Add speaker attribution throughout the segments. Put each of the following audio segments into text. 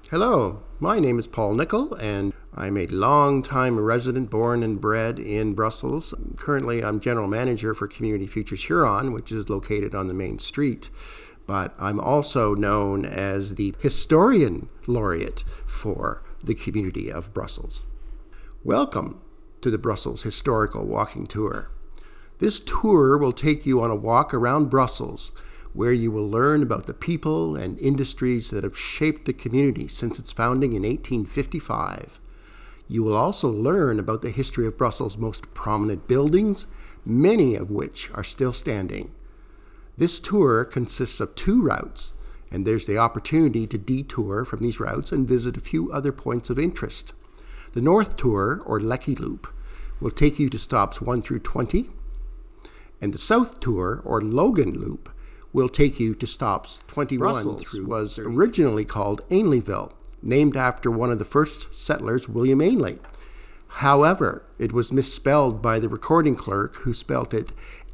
Speaker 1: Hello, my name is Paul Nickel, and I'm a long-time resident born and bred in Brussels. Currently, I'm General Manager for Community Futures Huron, which is located on the main street. But I'm also known as the Historian Laureate for the community of Brussels. Welcome to the Brussels Historical Walking Tour. This tour will take you on a walk around Brussels, where you will learn about the people and industries that have shaped the community since its founding in 1855. You will also learn about the history of Brussels' most prominent buildings, many of which are still standing. This tour consists of 2 routes, and there's the opportunity to detour from these routes and visit a few other points of interest. The North Tour, or Lecky Loop, will take you to stops 1 through 20, and the South Tour, or Logan Loop, will take you to stops 21
Speaker 2: Brussels
Speaker 1: through was originally called Ainleyville, named after one of the first settlers, William Ainley. However, it was misspelled by the recording clerk, who spelt it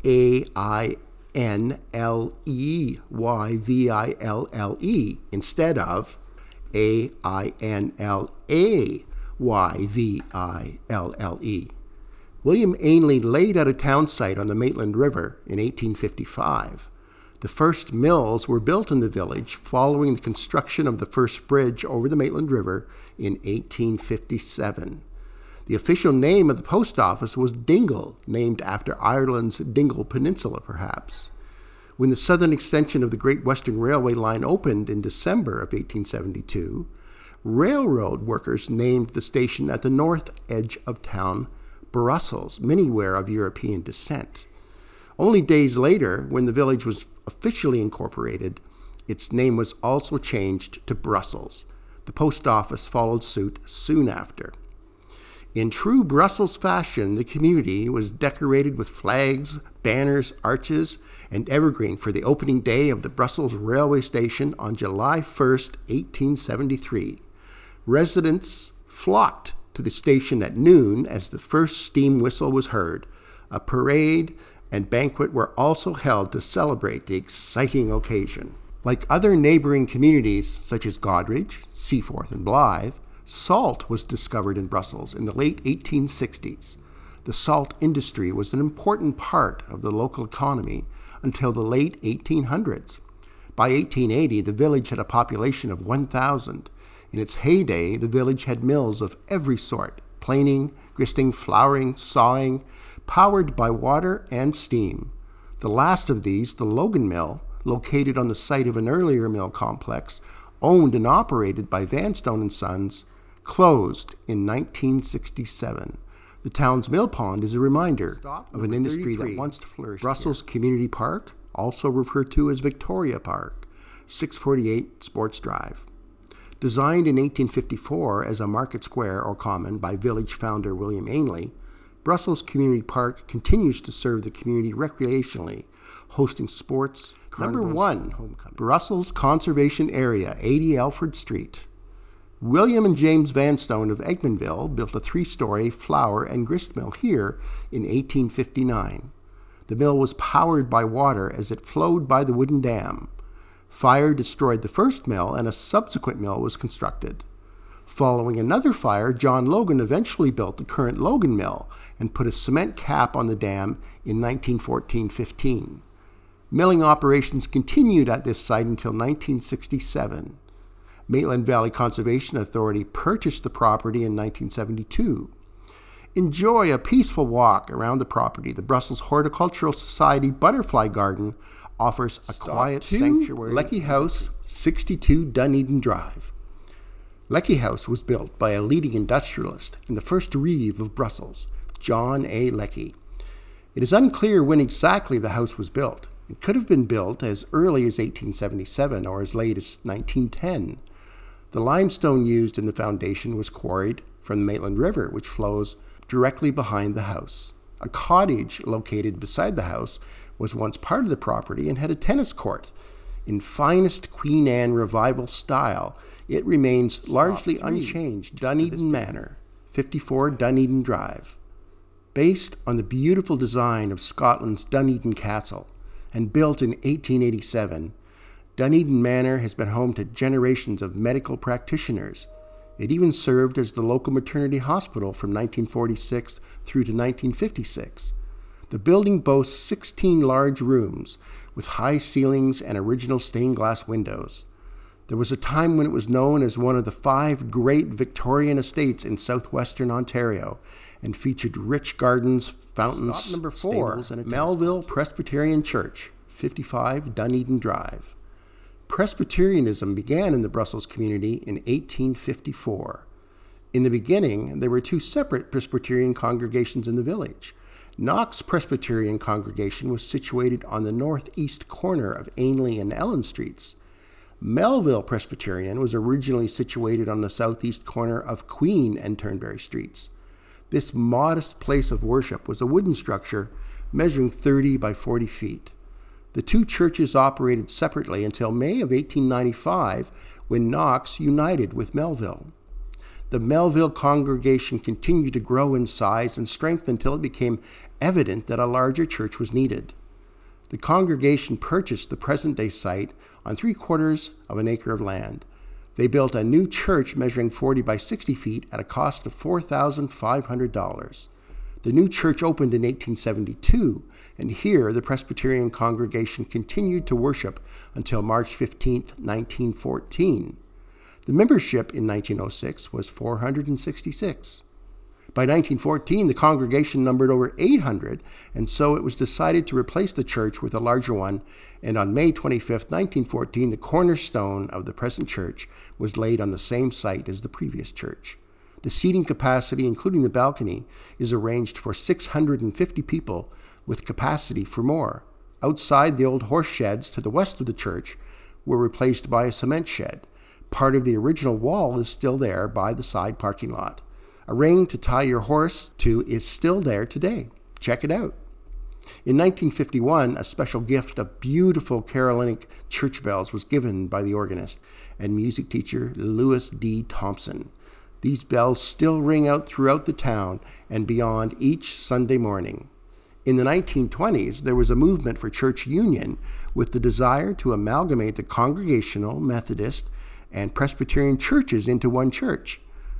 Speaker 1: Ainleyville instead of Ainlayville. William Ainley laid out a town site on the Maitland River in 1855. The first mills were built in the village following the construction of the first bridge over the Maitland River in 1857. The official name of the post office was Dingle, named after Ireland's Dingle Peninsula, perhaps. When the southern extension of the Great Western Railway line opened in December of 1872, railroad workers named the station at the north edge of town Brussels, many were of European descent. Only days later, when the village was officially incorporated, its name was also changed to Brussels. The post office followed suit soon after. In true Brussels fashion, the community was decorated with flags, banners, arches, and evergreen for the opening day of the Brussels railway station on July 1st, 1873. Residents flocked to the station at noon as the first steam whistle was heard. A parade and banquet were also held to celebrate the exciting occasion. Like other neighboring communities such as Goderich, Seaforth, and Blythe, salt was discovered in Brussels in the late 1860s. The salt industry was an important part of the local economy until the late 1800s. By 1880, the village had a population of 1,000. In its heyday, the village had mills of every sort: planing, gristing, flouring, sawing, powered by water and steam. The last of these, the Logan Mill, located on the site of an earlier mill complex, owned and operated by Vanstone & Sons, closed in 1967. The town's mill pond is a reminder of an industry that once flourished. Brussels Community Park, also referred to as Victoria Park, 648 Sports Drive. Designed in 1854 as a market square or common by village founder William Ainley, Brussels Community Park continues to serve the community recreationally, hosting sports. Number 1, Brussels Conservation Area, 80 Alfred Street. William and James Vanstone of Egmontville built a 3-story flour and grist mill here in 1859. The mill was powered by water as it flowed by the wooden dam. Fire destroyed the first mill, and a subsequent mill was constructed. Following another fire, John Logan eventually built the current Logan Mill and put a cement cap on the dam in 1914-15. Milling operations continued at this site until 1967. Maitland Valley Conservation Authority purchased the property in 1972. Enjoy a peaceful walk around the property. The Brussels Horticultural Society Butterfly Garden offers a quiet sanctuary. Lecky House, 62 Dunedin Drive. Lecky House was built by a leading industrialist in the first reeve of Brussels, John A. Lecky. It is unclear when exactly the house was built. It could have been built as early as 1877 or as late as 1910. The limestone used in the foundation was quarried from the Maitland River, which flows directly behind the house. A cottage located beside the house was once part of the property and had a tennis court. In finest Queen Anne Revival style, it remains largely unchanged. Dunedin Manor, 54 Dunedin Drive. Based on the beautiful design of Scotland's Dunedin Castle and built in 1887, Dunedin Manor has been home to generations of medical practitioners. It even served as the local maternity hospital from 1946 through to 1956. The building boasts 16 large rooms with high ceilings and original stained glass windows. There was a time when it was known as one of the 5 great Victorian estates in southwestern Ontario and featured rich gardens, fountains,
Speaker 2: Stop number 4,
Speaker 1: stables, and a Melville Presbyterian Church, 55 Dunedin Drive. Presbyterianism began in the Brussels community in 1854. In the beginning, there were 2 separate Presbyterian congregations in the village. Knox Presbyterian congregation was situated on the northeast corner of Ainley and Ellen Streets. Melville Presbyterian was originally situated on the southeast corner of Queen and Turnberry Streets. This modest place of worship was a wooden structure measuring 30 by 40 feet. The 2 churches operated separately until May of 1895, when Knox united with Melville. The Melville congregation continued to grow in size and strength until it became evident that a larger church was needed. The congregation purchased the present-day site on 3/4 of an acre of land. They built a new church measuring 40 by 60 feet at a cost of $4,500. The new church opened in 1872, and here the Presbyterian congregation continued to worship until March 15, 1914. The membership in 1906 was 466. By 1914, the congregation numbered over 800, and so it was decided to replace the church with a larger one, and on May 25, 1914, the cornerstone of the present church was laid on the same site as the previous church. The seating capacity, including the balcony, is arranged for 650 people, with capacity for more. Outside, the old horse sheds to the west of the church were replaced by a cement shed. Part of the original wall is still there by the side parking lot. A ring to tie your horse to is still there today. Check it out. In 1951, a special gift of beautiful Carolinic church bells was given by the organist and music teacher Lewis D. Thompson. These bells still ring out throughout the town and beyond each Sunday morning. In the 1920s, there was a movement for church union with the desire to amalgamate the Congregational, Methodist, and Presbyterian churches into one church.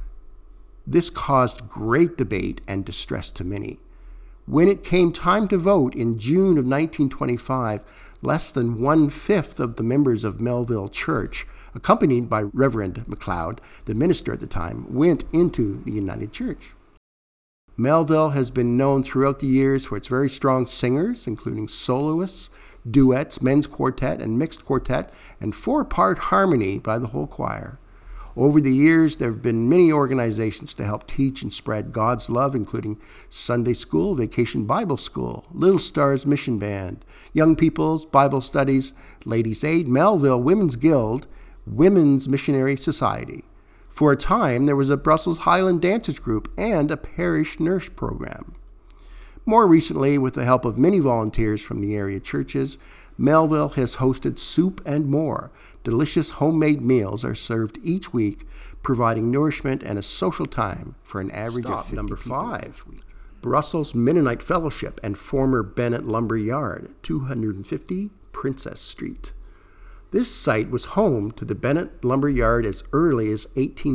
Speaker 1: This caused great debate and distress to many. When it came time to vote in June of 1925, less than 1/5 of the members of Melville Church, accompanied by Reverend MacLeod, the minister at the time, went into the United Church. Melville has been known throughout the years for its very strong singers, including soloists, duets, men's quartet, and mixed quartet, and 4-part harmony by the whole choir. Over the years, there have been many organizations to help teach and spread God's love, including Sunday School, Vacation Bible School, Little Stars Mission Band, Young People's Bible Studies, Ladies' Aid, Melville Women's Guild, Women's Missionary Society. For a time, there was a Brussels Highland Dancers group and a parish nurse program. More recently, with the help of many volunteers from the area churches, Melville has hosted Soup and More. Delicious homemade meals are served each week, providing nourishment and a social time for an average of 50
Speaker 2: number
Speaker 1: people
Speaker 2: 5.
Speaker 1: Brussels Mennonite Fellowship and former Bennett Lumber Yard, 250 Princess Street. This site was home to the Bennett Lumber Yard as early as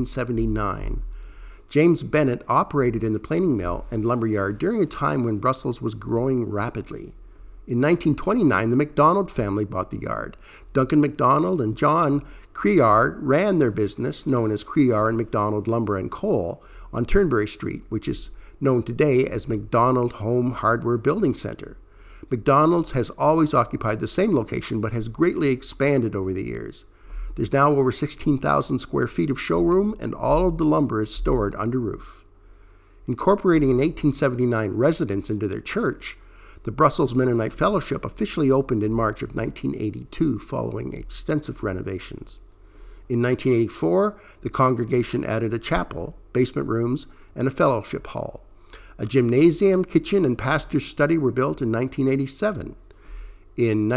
Speaker 1: 1879. James Bennett operated in the planing mill and lumber yard during a time when Brussels was growing rapidly. In 1929, the MacDonald family bought the yard. Duncan MacDonald and John Crear ran their business, known as Crear and MacDonald Lumber and Coal, on Turnberry Street, which is known today as MacDonald Home Hardware Building Center. McDonald's has always occupied the same location but has greatly expanded over the years. There's now over 16,000 square feet of showroom, and all of the lumber is stored under roof. Incorporating in 1879 residents into their church, the Brussels Mennonite Fellowship officially opened in March of 1982 following extensive renovations. In 1984, the congregation added a chapel, basement rooms, and a fellowship hall. A gymnasium, kitchen, and pastor's study were built in 1987. In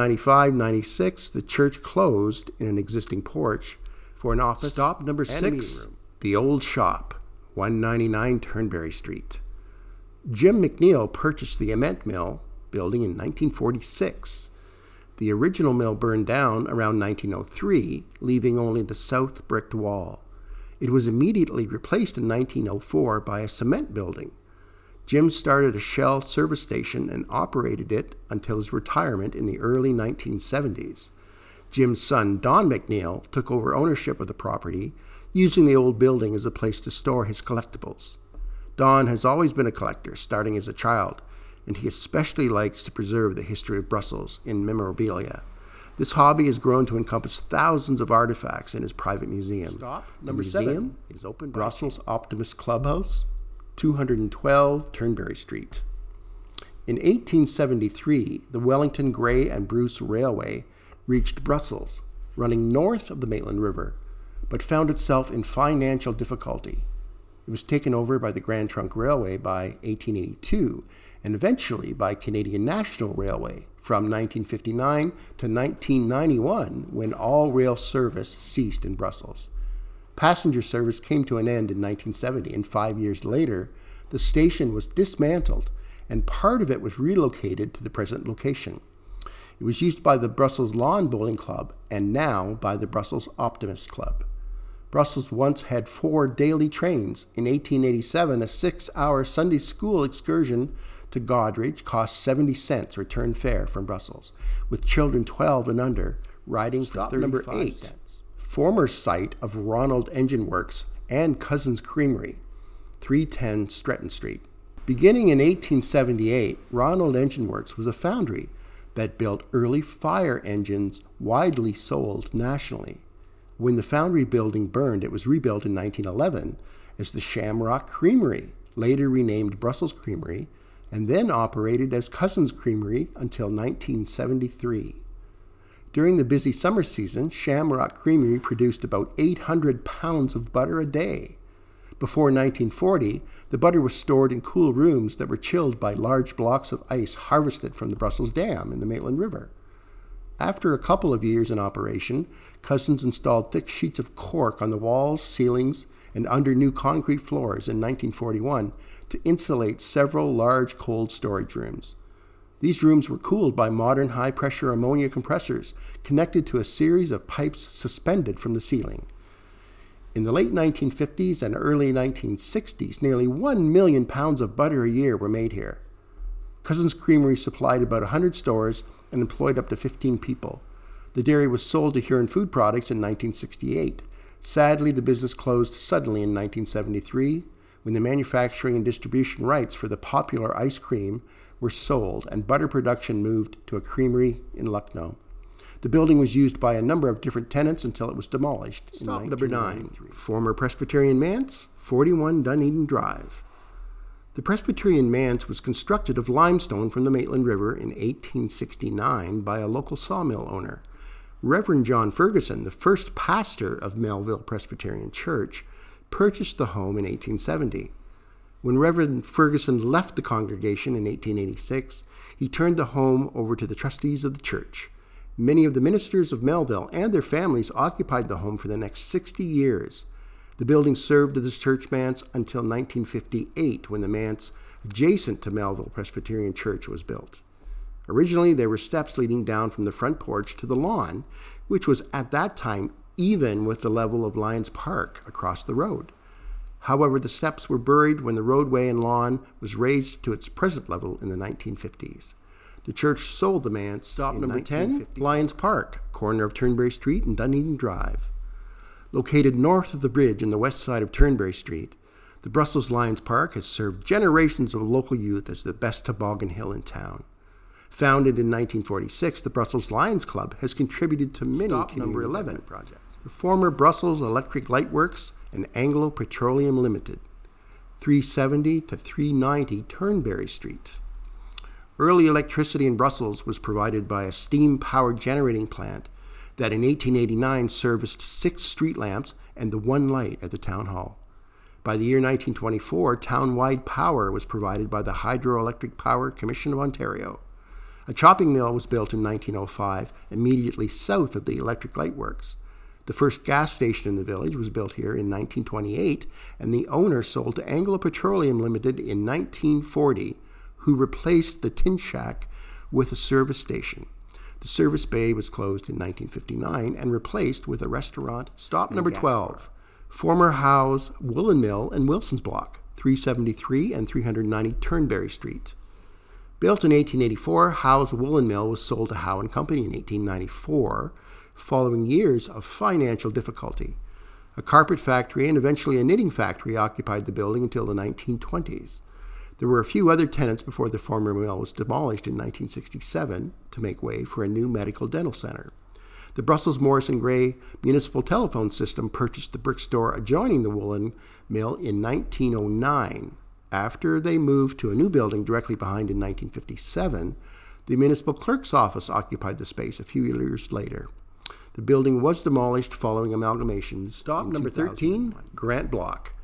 Speaker 1: 1995-96, the church closed in an existing porch for an office.
Speaker 2: Stop number 6.
Speaker 1: The Old Shop, 199 Turnberry Street. Jim McNeil purchased the Ament Mill building in 1946. The The original mill burned down around 1903, leaving only the south bricked wall. It was immediately replaced in 1904 by a cement building. Jim started a Shell service station and operated it until his retirement in the early 1970s. Jim's son, Don McNeil, took over ownership of the property, using the old building as a place to store his collectibles. Don has always been a collector, starting as a child, and he especially likes to preserve the history of Brussels in memorabilia. This hobby has grown to encompass thousands of artifacts in his private museum.
Speaker 2: Number
Speaker 1: 7 is open Brussels Optimist Clubhouse, 212 Turnberry Street. In 1873, the Wellington, Grey and Bruce Railway reached Brussels, running north of the Maitland River, but found itself in financial difficulty. It was taken over by the Grand Trunk Railway by 1882 and eventually by Canadian National Railway from 1959 to 1991, when all rail service ceased in Brussels. Passenger service came to an end in 1970, and 5 years later, the station was dismantled and part of it was relocated to the present location. It was used by the Brussels Lawn Bowling Club and now by the Brussels Optimist Club. Brussels once had 4 daily trains. In 1887, a 6-hour Sunday school excursion to Goderich cost 70 cents return fare from Brussels, with children 12 and under riding for 35
Speaker 2: number 8.
Speaker 1: cents. Former site of Ronald Engine Works and Cousins Creamery, 310 Stretton Street. Beginning in 1878, Ronald Engine Works was a foundry that built early fire engines widely sold nationally. When the foundry building burned, it was rebuilt in 1911 as the Shamrock Creamery, later renamed Brussels Creamery, and then operated as Cousins Creamery until 1973. During the busy summer season, Shamrock Creamery produced about 800 pounds of butter a day. Before 1940, the butter was stored in cool rooms that were chilled by large blocks of ice harvested from the Brussels Dam in the Maitland River. After a couple of years in operation, Cousins installed thick sheets of cork on the walls, ceilings, and under new concrete floors in 1941 to insulate several large cold storage rooms. These rooms were cooled by modern high-pressure ammonia compressors connected to a series of pipes suspended from the ceiling. In the late 1950s and early 1960s, nearly 1 million pounds of butter a year were made here. Cousins Creamery supplied about 100 stores and employed up to 15 people. The dairy was sold to Huron Food Products in 1968. Sadly, the business closed suddenly in 1973 when the manufacturing and distribution rights for the popular ice cream were sold and butter production moved to a creamery in Lucknow. The building was used by a number of different tenants until it was demolished in 1993.
Speaker 2: Number 9.
Speaker 1: Former Presbyterian Manse, 41 Dunedin Drive. The Presbyterian Manse was constructed of limestone from the Maitland River in 1869 by a local sawmill owner. Reverend John Ferguson, the first pastor of Melville Presbyterian Church, purchased the home in 1870. When Reverend Ferguson left the congregation in 1886, he turned the home over to the trustees of the church. Many of the ministers of Melville and their families occupied the home for the next 60 years. The building served as the church manse until 1958, when the manse adjacent to Melville Presbyterian Church was built. Originally, there were steps leading down from the front porch to the lawn, which was at that time even with the level of Lions Park across the road. However, the steps were buried when the roadway and lawn was raised to its present level in the 1950s. The church sold the manse in
Speaker 2: Number 10,
Speaker 1: Lions Park, corner of Turnberry Street and Dunedin Drive. Located north of the bridge on the west side of Turnberry Street, the Brussels Lions Park has served generations of local youth as the best toboggan hill in town. Founded in 1946, the Brussels Lions Club has contributed to many
Speaker 2: Number 11
Speaker 1: projects. The former Brussels Electric Light Works and Anglo Petroleum Limited, 370 to 390 Turnberry Street. Early electricity in Brussels was provided by a steam-powered generating plant that in 1889 serviced 6 street lamps and the 1 light at the town hall. By the year 1924, town-wide power was provided by the Hydroelectric Power Commission of Ontario. A chopping mill was built in 1905, immediately south of the Electric Light Works. The first gas station in the village was built here in 1928, and the owner sold to Anglo Petroleum Limited in 1940, who replaced the tin shack with a service station. The service bay was closed in 1959 and replaced with a restaurant. Stop number 12. Former Howe's Woolen Mill in Wilson's Block, 373 and 390 Turnberry Street. Built in 1884, Howe's Woolen Mill was sold to Howe & Company in 1894, following years of financial difficulty. A carpet factory and eventually a knitting factory occupied the building until the 1920s. There were a few other tenants before the former mill was demolished in 1967 to make way for a new medical dental center. The Brussels Morrison Gray municipal telephone system purchased the brick store adjoining the Woolen Mill in 1909. After they moved to a new building directly behind in 1957, the municipal clerk's office occupied the space a few years later. The building was demolished following amalgamation. Stop number 13, Grant Block,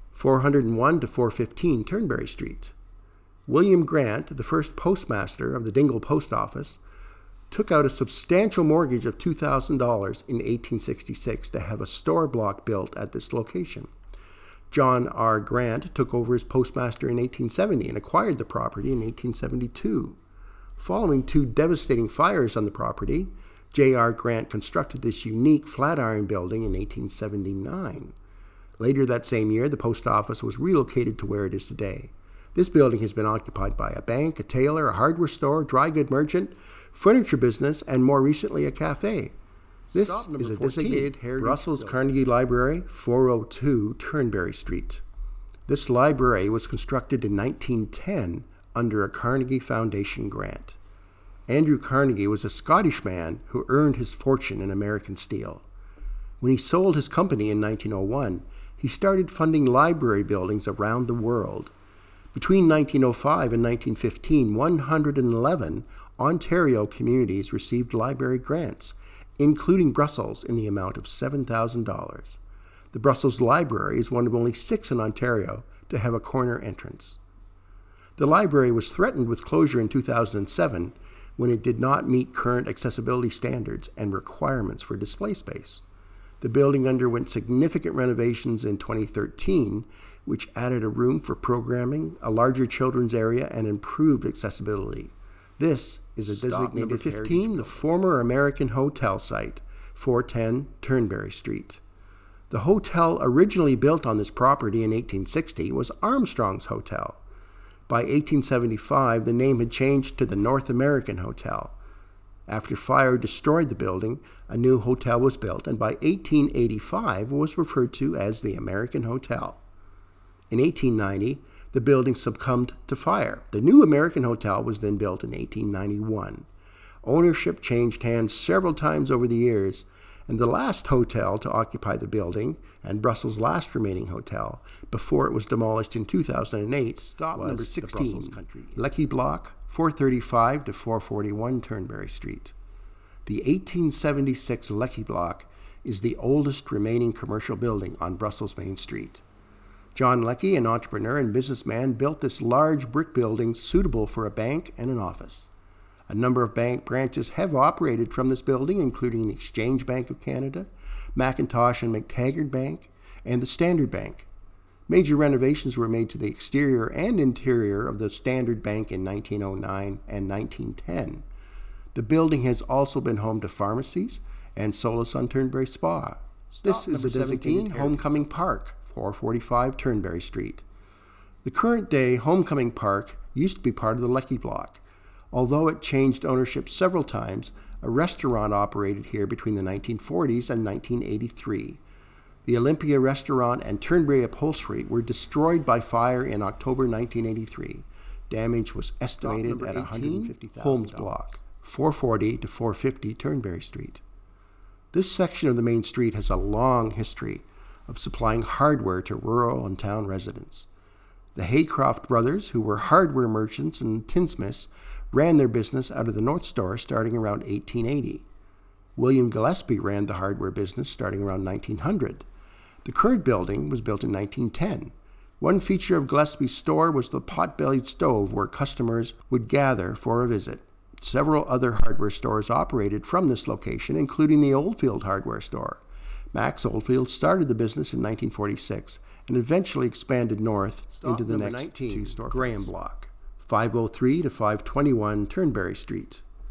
Speaker 1: 401 to 415 Turnberry Street. William Grant, the first postmaster of the Dingle Post Office, took out a substantial mortgage of $2,000 in 1866 to have a store block built at this location. John R. Grant took over as postmaster in 1870 and acquired the property in 1872. Following two devastating fires on the property, J.R. Grant constructed this unique flatiron building in 1879. Later that same year, the post office was relocated to where it is today. This building has been occupied by a bank, a tailor, a hardware store, dry goods merchant, furniture business, and more recently a cafe. This is a designated Brussels Carnegie Library, 402 Turnberry Street. This library was constructed in 1910 under a Carnegie Foundation grant. Andrew Carnegie was a Scottish man who earned his fortune in American steel. When he sold his company in 1901, he started funding library buildings around the world. Between 1905 and 1915, 111 Ontario communities received library grants, including Brussels, in the amount of $7,000. The Brussels Library is one of only 6 in Ontario to have a corner entrance. The library was threatened with closure in 2007 when it did not meet current accessibility standards and requirements for display space. The building underwent significant renovations in 2013, which added a room for programming, a larger children's area, and improved accessibility. This is a designated 15, the former American Hotel site, 410 Turnberry Street. The hotel originally built on this property in 1860 was Armstrong's Hotel. By 1875, the name had changed to the North American Hotel. After fire destroyed the building, a new hotel was built, and by 1885 was referred to as the American Hotel. In 1890, the building succumbed to fire. The new American Hotel was then built in 1891. Ownership changed hands several times over the years, and the last hotel to occupy the building, and Brussels' last remaining hotel, before it was demolished in 2008, was number 16, Lecky Block, 435 to 441 Turnberry Street. The 1876 Lecky Block is the oldest remaining commercial building on Brussels Main Street. John Lecky, an entrepreneur and businessman, built this large brick building suitable for a bank and an office. A number of bank branches have operated from this building, including the Exchange Bank of Canada, Macintosh and McTaggart Bank, and the Standard Bank. Major renovations were made to the exterior and interior of the Standard Bank in 1909 and 1910. The building has also been home to pharmacies and Solis on Turnberry Spa. This is a designated Homecoming Park, 445 Turnberry Street. The current-day Homecoming Park used to be part of the Lecky Block. Although it changed ownership several times, a restaurant operated here between the 1940s and 1983. The Olympia Restaurant and Turnberry Upholstery were destroyed by fire in October 1983. Damage was estimated at $150,000. Holmes Block, 440 to 450 Turnberry Street. This section of the main street has a long history of supplying hardware to rural and town residents. The Haycroft brothers, who were hardware merchants and tinsmiths, ran their business out of the North Store starting around 1880. William Gillespie ran the hardware business starting around 1900. The current building was built in 1910. One feature of Gillespie's store was the pot-bellied stove where customers would gather for a visit. Several other hardware stores operated from this location, including the Oldfield Hardware Store. Max Oldfield started the business in 1946 and eventually expanded north into the next 19, two storefronts. Graham Block, 503 to 521 Turnberry Street.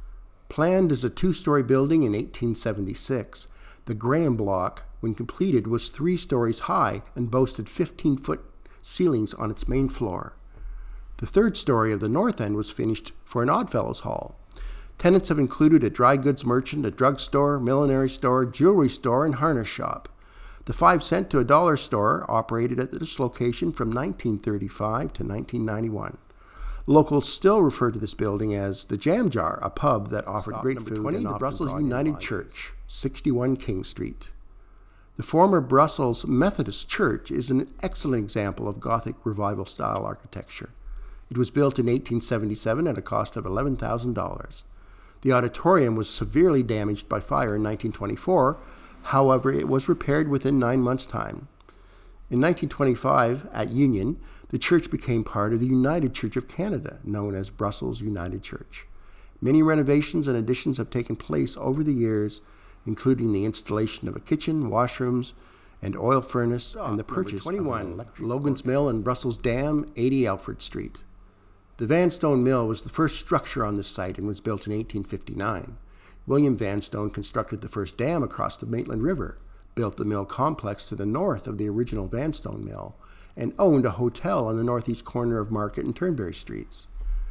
Speaker 1: Planned as a two-story building in 1876, the Graham Block, when completed, was 3 stories high and boasted 15-foot ceilings on its main floor. The third story of the north end was finished for an Oddfellows Hall. Tenants have included a dry goods merchant, a drugstore, millinery store, jewelry store, and harness shop. The 5-cent to $1 store operated at this location from 1935 to 1991. Locals still refer to this building as the Jam Jar, a pub that offered great food. 20, and the Brussels United Church, 61 King Street. The former Brussels Methodist Church is an excellent example of Gothic Revival-style architecture. It was built in 1877 at a cost of $11,000. The auditorium was severely damaged by fire in 1924. However, it was repaired within 9 months' time. In 1925, at Union, the church became part of the United Church of Canada, known as Brussels United Church. Many renovations and additions have taken place over the years, including the installation of a kitchen, washrooms, and oil furnace, and the purchase of an electric Logan's Mill and Brussels Dam, 80 Alfred Street. The Vanstone Mill was the first structure on this site and was built in 1859. William Vanstone constructed the first dam across the Maitland River, built the mill complex to the north of the original Vanstone Mill, and owned a hotel on the northeast corner of Market and Turnberry Streets.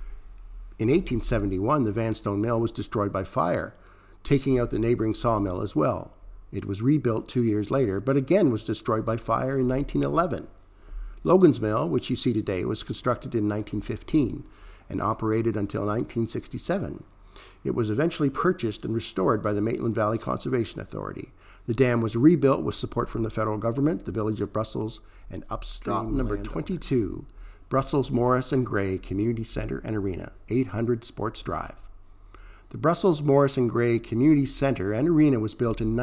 Speaker 1: In 1871, the Vanstone Mill was destroyed by fire, taking out the neighboring sawmill as well. It was rebuilt 2 years later, but again was destroyed by fire in 1911. Logan's Mill, which you see today, was constructed in 1915 and operated until 1967. It was eventually purchased and restored by the Maitland Valley Conservation Authority. The dam was rebuilt with support from the federal government, the Village of Brussels, and upstream Stop number 22, Brussels Morris and Gray Community Center and Arena, 800 Sports Drive. The Brussels Morris and Gray Community Center and Arena was built in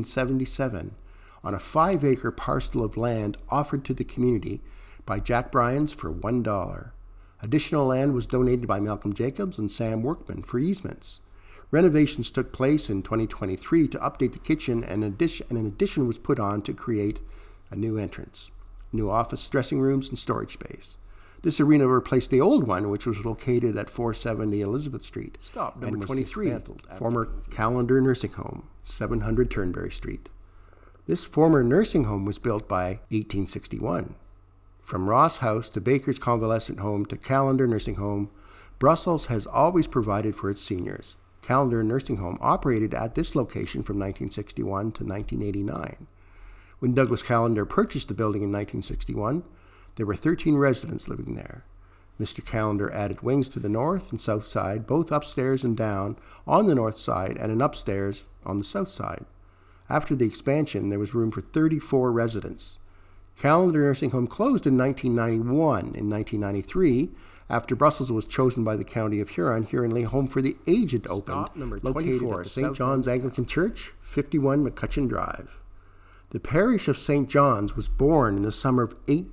Speaker 1: 1977 on a 5-acre parcel of land offered to the community by Jack Bryans for $1. Additional land was donated by Malcolm Jacobs and Sam Workman for easements. Renovations took place in 2023 to update the kitchen, and an addition was put on to create a new entrance, new office, dressing rooms, and storage space. This arena replaced the old one, which was located at 470 Elizabeth Street. Stop, number 23, former Callender Nursing Home, 700 Turnberry Street. This former nursing home was built by 1861. From Ross House to Baker's Convalescent Home to Callender Nursing Home, Brussels has always provided for its seniors. Callender Nursing Home operated at this location from 1961 to 1989. When Douglas Callender purchased the building in 1961, there were 13 residents living there. Mr. Callender added wings to the north and south side, both upstairs and down on the north side, and an upstairs on the south side. After the expansion, there was room for 34 residents. Callender Nursing Home closed in 1991. In 1993, after Brussels was chosen by the County of Huron-Lea Home for the Aged opened, located at the St. John's Anglican Church, 51 McCutcheon Drive. The parish of St. John's was born in the summer of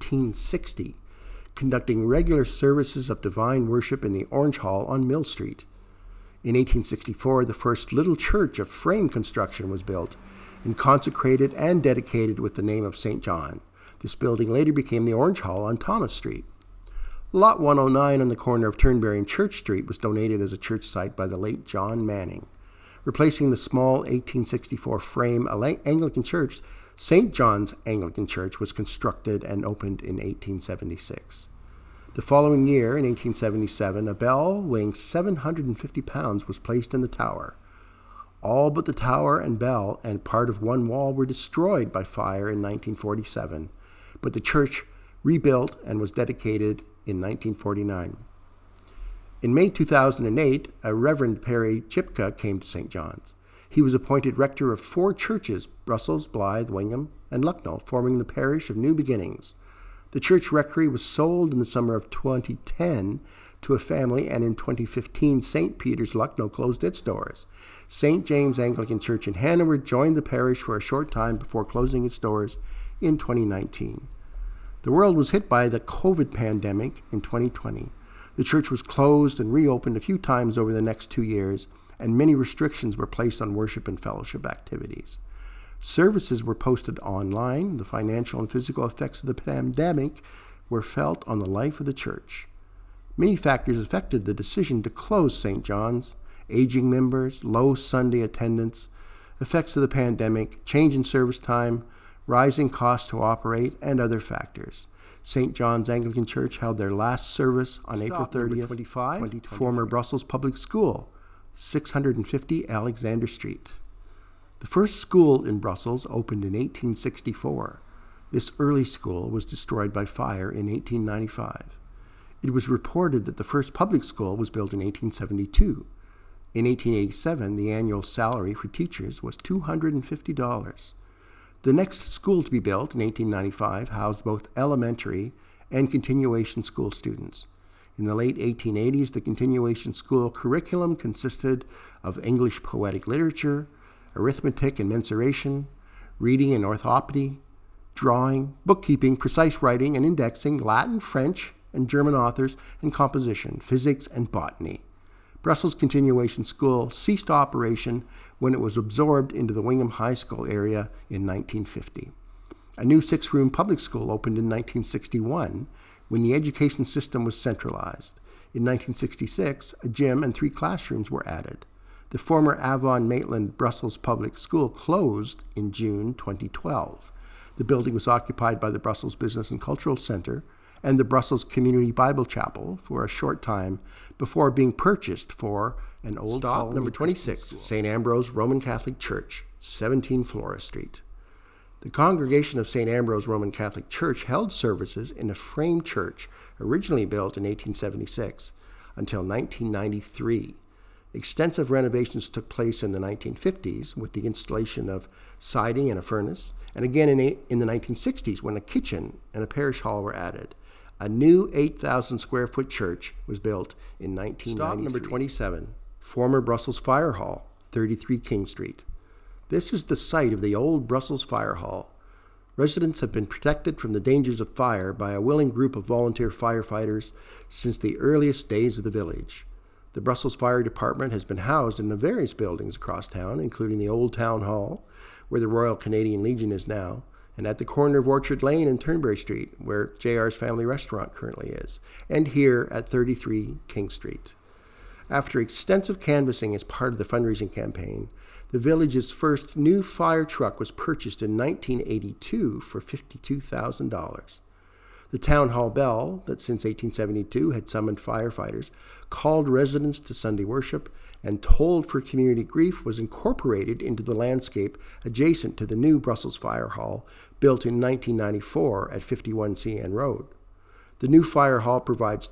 Speaker 1: 1860, conducting regular services of divine worship in the Orange Hall on Mill Street. In 1864, the first little church of frame construction was built and consecrated and dedicated with the name of St. John. This building later became the Orange Hall on Thomas Street. Lot 109 on the corner of Turnberry and Church Street was donated as a church site by the late John Manning. Replacing the small 1864 frame Anglican church, St. John's Anglican Church was constructed and opened in 1876. The following year, in 1877, a bell weighing 750 pounds was placed in the tower. All but the tower and bell and part of one wall were destroyed by fire in 1947, but the church rebuilt and was dedicated in 1949. In May 2008, a Reverend Perry Chipka came to St. John's. He was appointed rector of 4 churches, Brussels, Blythe, Wingham, and Lucknow, forming the parish of New Beginnings. The church rectory was sold in the summer of 2010 to a family, and in 2015, St. Peter's, Lucknow closed its doors. St. James Anglican Church in Hanover joined the parish for a short time before closing its doors in 2019. The world was hit by the COVID pandemic in 2020. The church was closed and reopened a few times over the next 2 years, and many restrictions were placed on worship and fellowship activities. Services were posted online. The financial and physical effects of the pandemic were felt on the life of the church. Many factors affected the decision to close St. John's. aging members, low Sunday attendance, effects of the pandemic, change in service time, rising costs to operate, and other factors. St. John's Anglican Church held their last service on April 30th, 2025, former Brussels Public School, 650 Alexander Street. The first school in Brussels opened in 1864. This early school was destroyed by fire in 1895. It was reported that the first public school was built in 1872. In 1887, the annual salary for teachers was $250. The next school to be built in 1895 housed both elementary and continuation school students. In the late 1880s, the continuation school curriculum consisted of English poetic literature, arithmetic and mensuration, reading and orthopedy, drawing, bookkeeping, precise writing and indexing, Latin, French, and German authors and composition, physics, and botany. Brussels Continuation School ceased operation when it was absorbed into the Wingham High School area in 1950. A new 6-room public school opened in 1961 when the education system was centralized. In 1966, a gym and 3 classrooms were added. The former Avon Maitland Brussels Public School closed in June 2012. The building was occupied by the Brussels Business and Cultural Center and the Brussels Community Bible Chapel for a short time before being purchased for an old colony. Number 26, St. Ambrose Roman Catholic Church, 17 Flora Street. The congregation of St. Ambrose Roman Catholic Church held services in a frame church originally built in 1876 until 1993. Extensive renovations took place in the 1950s with the installation of siding and a furnace, and again in the 1960s when a kitchen and a parish hall were added. A new 8,000 square foot church was built in 1993. Stop number 27, former Brussels Fire Hall, 33 King Street. This is the site of the old Brussels Fire Hall. Residents have been protected from the dangers of fire by a willing group of volunteer firefighters since the earliest days of the village. The Brussels Fire Department has been housed in the various buildings across town, including the Old Town Hall, where the Royal Canadian Legion is now, and at the corner of Orchard Lane and Turnberry Street, where JR's Family Restaurant currently is, and here at 33 King Street. After extensive canvassing as part of the fundraising campaign, the village's first new fire truck was purchased in 1982 for $52,000. The town hall bell, that since 1872 had summoned firefighters, called residents to Sunday worship, and tolled for community grief, was incorporated into the landscape adjacent to the new Brussels Fire Hall, built in 1994 at 51 CN Road. The new fire hall provides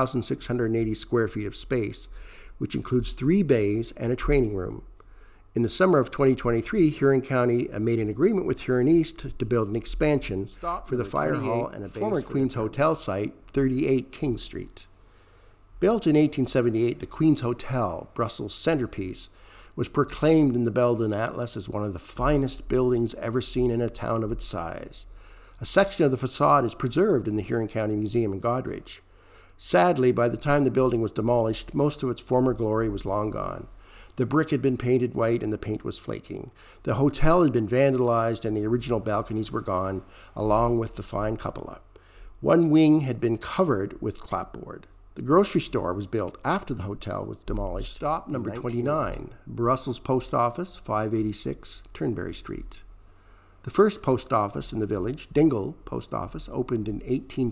Speaker 1: 3,680 square feet of space, which includes 3 bays and a training room. In the summer of 2023, Huron County made an agreement with Huron East to build an expansion for the fire hall and a former Queen's Hotel site, 38 King Street. Built in 1878, the Queen's Hotel, Brussels' centerpiece, was proclaimed in the Belden Atlas as one of the finest buildings ever seen in a town of its size. A section of the facade is preserved in the Huron County Museum in Goderich. Sadly, by the time the building was demolished, most of its former glory was long gone. The brick had been painted white and the paint was flaking. The hotel had been vandalized and the original balconies were gone, along with the fine cupola. One wing had been covered with clapboard. The grocery store was built after the hotel was demolished. Stop number 29, Brussels Post Office, 586 Turnberry Street. The first post office in the village, Dingle Post Office, opened in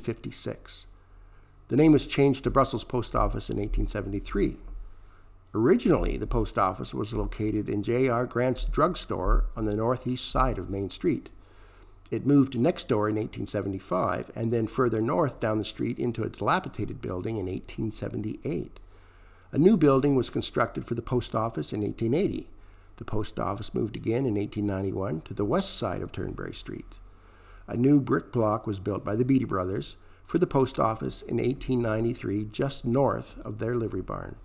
Speaker 1: 1856. The name was changed to Brussels Post Office in 1873. Originally, the post office was located in J.R. Grant's drugstore on the northeast side of Main Street. It moved next door in 1875 and then further north down the street into a dilapidated building in 1878. A new building was constructed for the post office in 1880. The post office moved again in 1891 to the west side of Turnberry Street. A new brick block was built by the Beatty brothers for the post office in 1893 just north of their livery barn.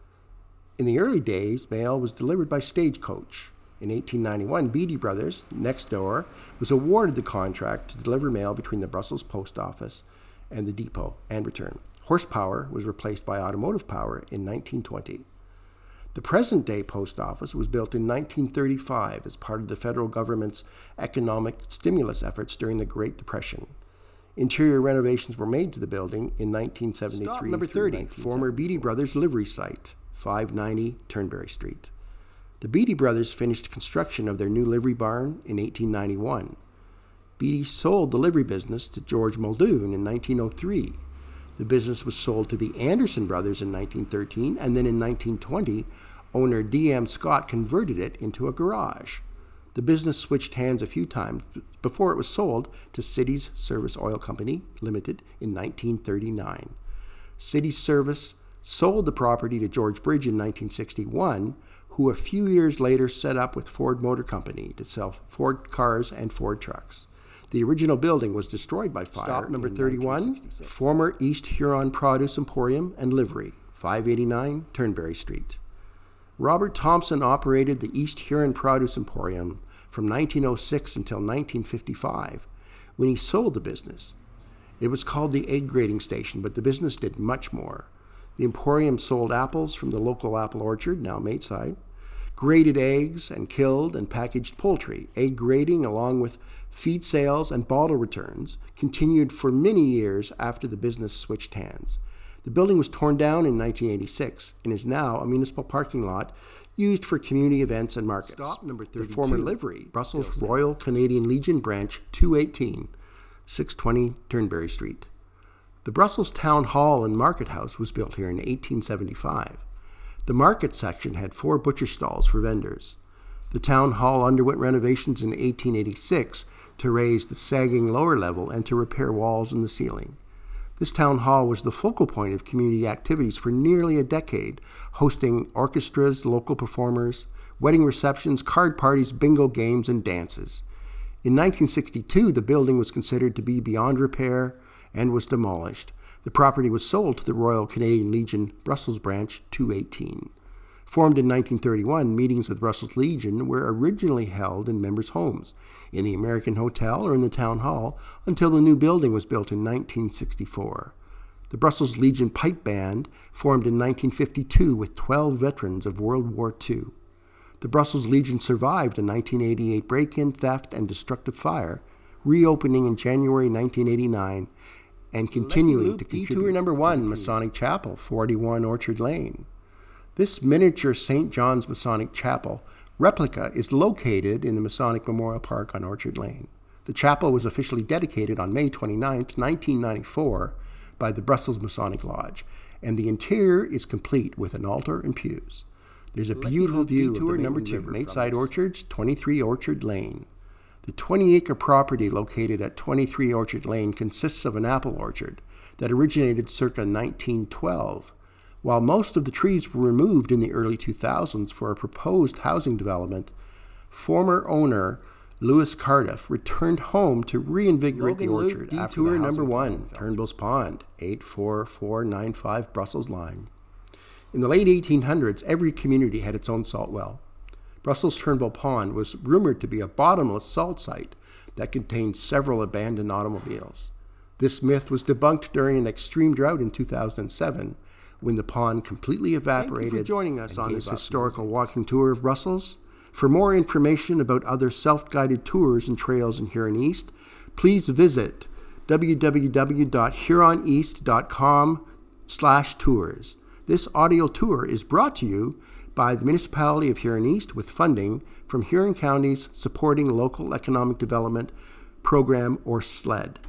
Speaker 1: In the early days, mail was delivered by stagecoach. In 1891, Beatty Brothers, next door, was awarded the contract to deliver mail between the Brussels post office and the depot and return. Horsepower was replaced by automotive power in 1920. The present-day post office was built in 1935 as part of the federal government's economic stimulus efforts during the Great Depression. Interior renovations were made to the building in 1973. Stop number 30, former Beatty Brothers livery site, 590 Turnberry Street. The Beatty brothers finished construction of their new livery barn in 1891. Beatty sold the livery business to George Muldoon in 1903. The business was sold to the Anderson brothers in 1913, and then in 1920, owner D.M. Scott converted it into a garage. The business switched hands a few times before it was sold to Cities Service Oil Company Limited in 1939. Cities Service sold the property to George Bridge in 1961, who a few years later set up with Ford Motor Company to sell Ford cars and Ford trucks. The original building was destroyed by fire. Stop number 31, former East Huron Produce Emporium and Livery, 589 Turnberry Street. Robert Thompson operated the East Huron Produce Emporium from 1906 until 1955, when he sold the business. It was called the Egg Grading Station, but the business did much more. The Emporium sold apples from the local apple orchard, now Mateside, graded eggs, and killed and packaged poultry. Egg grading, along with feed sales and bottle returns, continued for many years after the business switched hands. The building was torn down in 1986 and is now a municipal parking lot used for community events and markets. Stop number 32. The former livery, Brussels Royal Canadian Legion Branch 218, 620 Turnberry Street. The Brussels Town Hall and Market House was built here in 1875. The market section had 4 butcher stalls for vendors. The town hall underwent renovations in 1886 to raise the sagging lower level and to repair walls in the ceiling. This town hall was the focal point of community activities for nearly a decade, hosting orchestras, local performers, wedding receptions, card parties, bingo games, and dances. In 1962, the building was considered to be beyond repair and was demolished. The property was sold to the Royal Canadian Legion Brussels Branch 218. Formed in 1931, meetings with Brussels Legion were originally held in members' homes, in the American Hotel or in the Town Hall, until the new building was built in 1964. The Brussels Legion Pipe Band formed in 1952 with 12 veterans of World War II. The Brussels Legion survived a 1988 break-in, theft, and destructive fire, reopening in January 1989 and continuing to contribute. Detour number 1, Masonic Chapel, 41 Orchard Lane. This miniature St. John's Masonic Chapel replica is located in the Masonic Memorial Park on Orchard Lane. The chapel was officially dedicated on May 29, 1994, by the Brussels Masonic Lodge, and the interior is complete with an altar and pews. There's a beautiful view of the number 2, Mateside Orchards, 23 Orchard Lane. The 20-acre property located at 23 Orchard Lane consists of an apple orchard that originated circa 1912. While most of the trees were removed in the early 2000s for a proposed housing development, former owner Lewis Cardiff returned home to reinvigorate the orchard after the number 1, Turnbull's Pond, 84495 Brussels line. In the late 1800s, every community had its own salt well. Brussels Turnbull Pond was rumored to be a bottomless salt site that contained several abandoned automobiles. This myth was debunked during an extreme drought in 2007, when the pond completely evaporated. Thank you for joining us on this historical walking tour of Brussels. For more information about other self-guided tours and trails in Huron East, please visit www.huroneast.com/tours. This audio tour is brought to you by the Municipality of Huron East with funding from Huron County's Supporting Local Economic Development Program, or SLED.